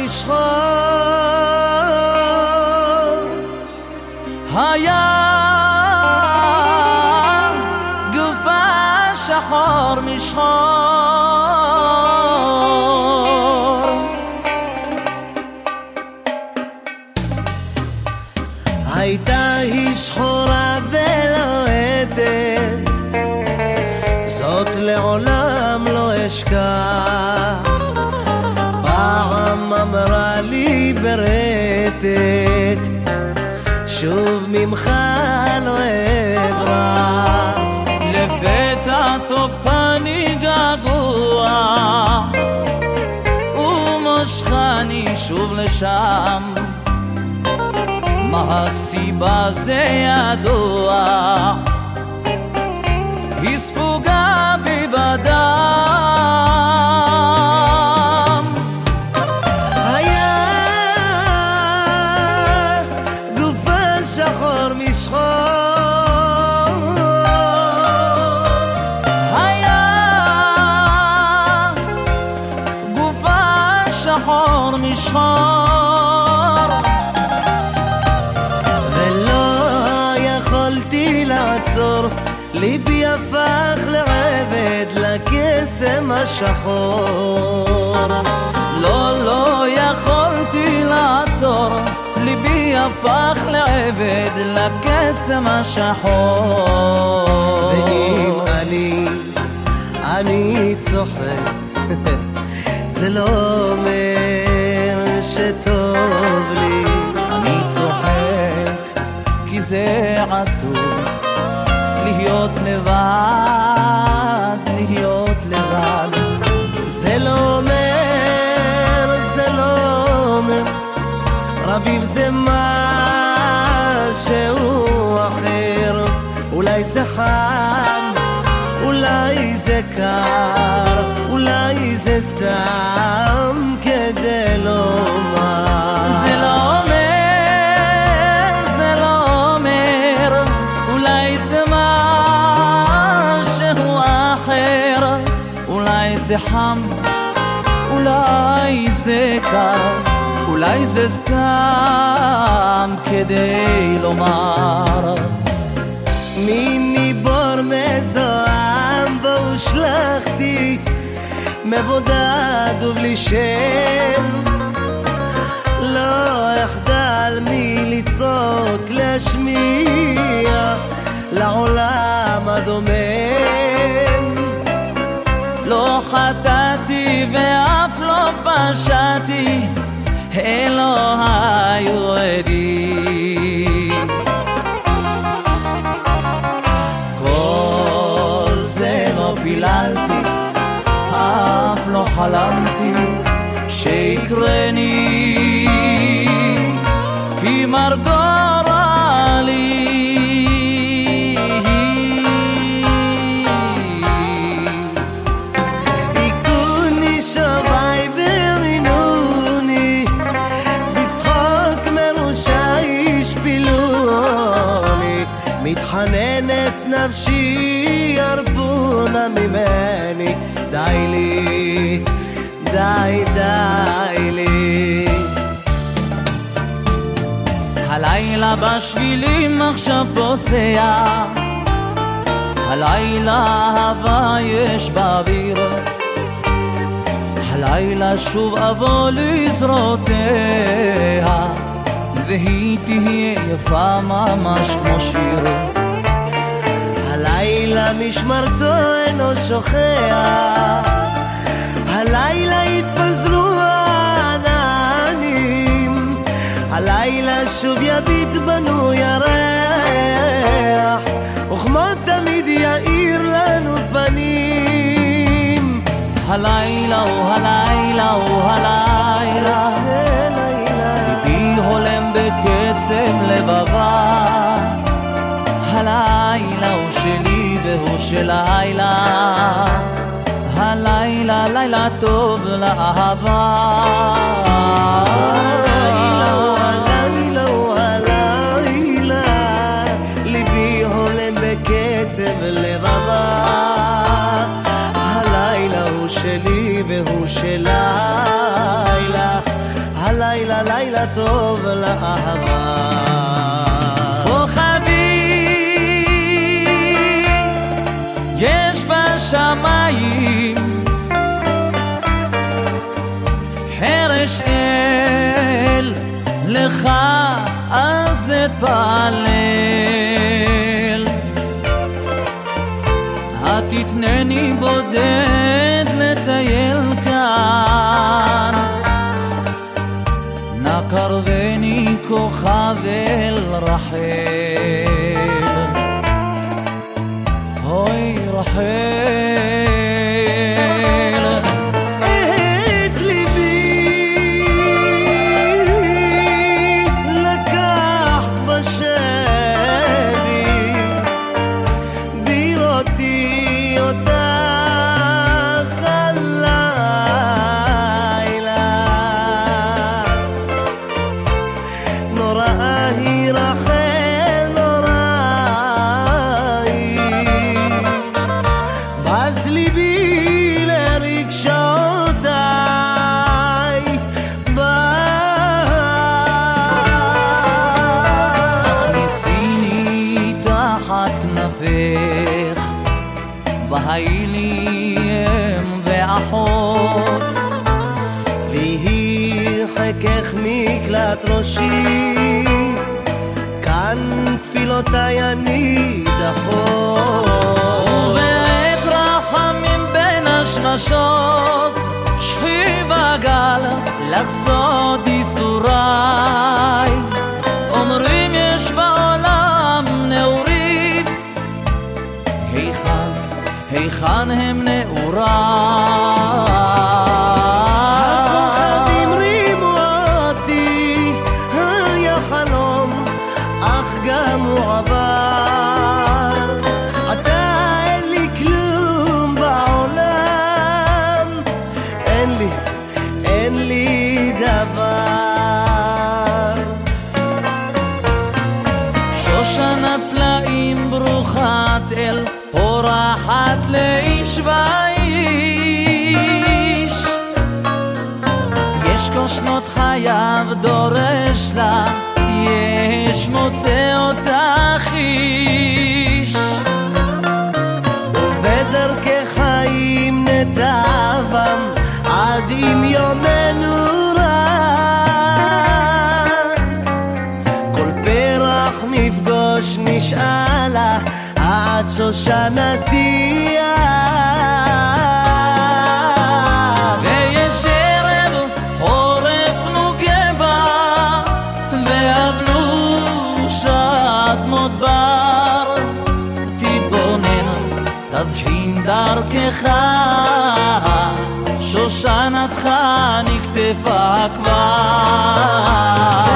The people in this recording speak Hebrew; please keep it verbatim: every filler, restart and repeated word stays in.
משחור, היה גופה שחור משחור, הייתה היא שחורה ולוהטת, זאת לעולם לא אשכח. פעם אמרה לי ברטט, שוב ממך לא אברח. לפתע תוקפני געגוע, ומושכני שוב לשם. מה הסיבה זה ידוע, היא ספוגה בי בדם. היה גופה שחור משחור, היה גופה שחור משחור, ליבי הפך לעבד לקסם השחור. לא, לא יכולתי לעצור, ליבי הפך לעבד לקסם השחור. ואם אני, אני צוחק, זה לא אומר שטוב לי. אני צוחק כי זה עצוב להיות לבד, להיות לבד. זה לא אומר, זה לא אומר, רביב זה משהו אחר. אולי זה חם, אולי זה קר, אולי זה סתם כדי לומר. זה לא אומר, זה לא אומר, אולי זה זה חם, אולי זה קר, אולי זה סתם כדי לומר. מיני בור מזוהם בו שלחתי, מבודד ובלי שם. לא יחדל מלצעוק, להשמיע לעולם הדומם. לא חטאתי ואף לא פשעתי, אלוהי הוא עדי. כל זה לא פיללתי, אף לא חלמתי שיקרני, כי מרדור עלי. מתחננת נפשי, ירבונה ממני, די לי, די די לי. הלילה בשבילים עכשיו פוסע, הלילה אהבה יש באוויר, הלילה שוב אבוא לזרועותיה, והיא תהיה יפה ממש כמו שיר. הלילה משמרתו אינו שוכח, הלילה התפזרו העננים, הלילה שוב יביט בנו ירח, וכמו תמיד יאיר לנו פנים. הלילה הוא הלילה הוא הלילה, ליבי הולם בקצב לבבה. הלילה הוא שלי והוא של הלילה, הלילה לילה טוב לאהבה. הלילה הוא הלילה הוא הלילה, ליבי הולם בקצב לבבה. הלילה הוא שלי והוא של לילה, השמיים חרש אל לך אז אתפלל התתנני בודד לטייל כאן נא קרבני כוכב אל רחל אוי רחל את ליבי לקחת בשבי בירותי אותך הלילה נוראה היא רחל נוראה היא בז ליבי לרגשותיי הכניסיני תחת כנפך והי לי אם ואחות ויהי חכך מקלט ראשי כאן תפילותיי אני דחות ובעת רחמים בין השמשות שכיב הגל לחסות ייסוריי אומרים יש בעולם נעורים היכן, היכן הם נעוריי הכוכבים רימו אותי היה חלום אך גם הוא עבר אתה אין לי כלום בעולם אין לי, אין לי דבר שושנת פלאים ברוכת אל פורחת לאיש ואיש יש כל שנות חייו דורש לה יש מוצא אותך איש ובדרכי חיים נתבם עד עם יומנו רע כל פרח נפגוש נשאלה עד שושנתי ויש ערב חורף נוגה בה ואבלו שעת מדבר תתבונן תבחין דרכך שושנתך נקטפה כבר